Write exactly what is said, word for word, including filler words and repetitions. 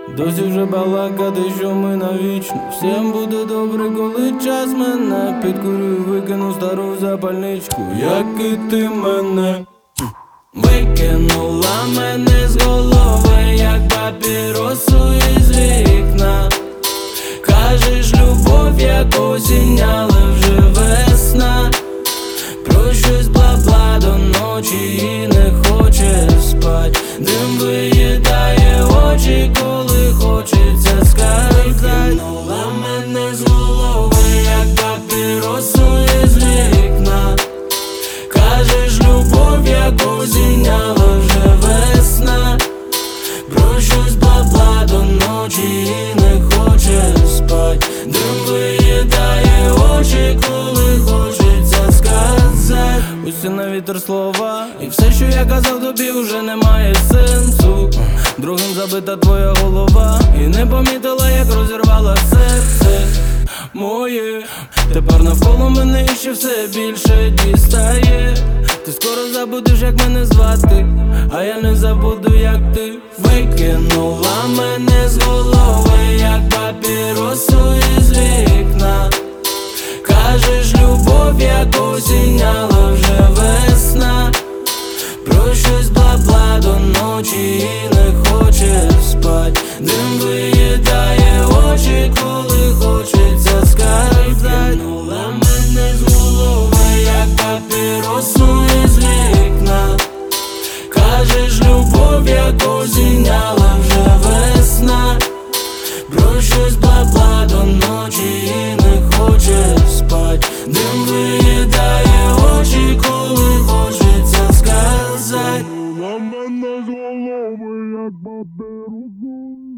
Досі вже балакати, що ми навічно. Всім буде добре, коли час мене. Підкурю, викину стару запальничку, як і ти мене. Викинула мене з голови, як папіросу із вікна. Кажеш, любов, як осінь, але вже весна. Про щось бла-бла до ночі і не хоче спать. Дим виїдає очі, коли хочеться сказати. Викинула мене з голови, як папіросу із вікна. Кажеш, любов, як осінь, але вже весна. Про щось бла-бла до ночі і не хоче спать. Дим виїдає очі, коли хочеться сказати. Усі на вітер слова, і все, що я казав тобі, вже не має сенсу. Другим забита твоя голова, і не помітила, як розірвала серце моє. Тепер навколо мене ще все більше дістає. Ти скоро забудеш, як мене звати, а я не забуду, як ти. Викинула мене з голови, як папіросу із вікна. Кажеш, любов, як осінь, але вже весна. Про щось бла-бла до ночі і не хоче спать. Дим виїдає очі, коли хочеться сказати. Викинула мене з голови, як папіросу із вікна. Кажеш, любов, як осінь, але вже весна. Про щось бла-бла до ночі і не хоче спать. Дим виїдає очі, коли хочеться сказати. Викинула мене з голови, як папіросу.